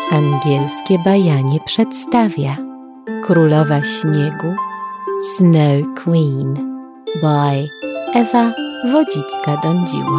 Angielskie bajanie przedstawia Królowa Śniegu, Snow Queen by Ewa Wodzicka-Dądziło.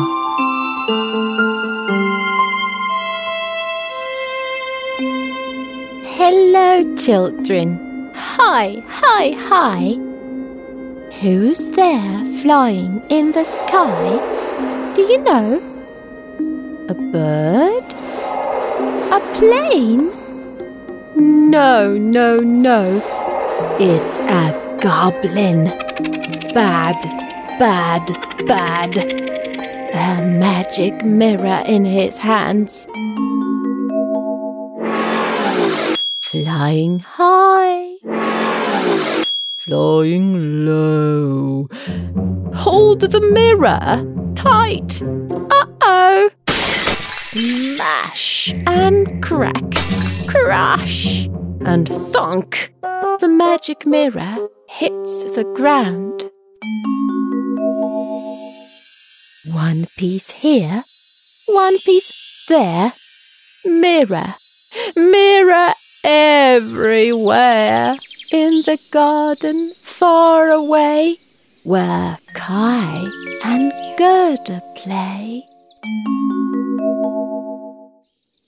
Hello, children. Hi, hi, hi. Who's there flying in the sky? Do you know? A bird? A plane? No, no, no. It's a goblin. Bad, bad, bad. A magic mirror in his hands. Flying high. Flying low. Hold the mirror tight. Uh-oh. Smash and crack, crash and thunk. The magic mirror hits the ground. One piece here, one piece there. Mirror, mirror everywhere. In the garden far away, where Kai and Gerda play.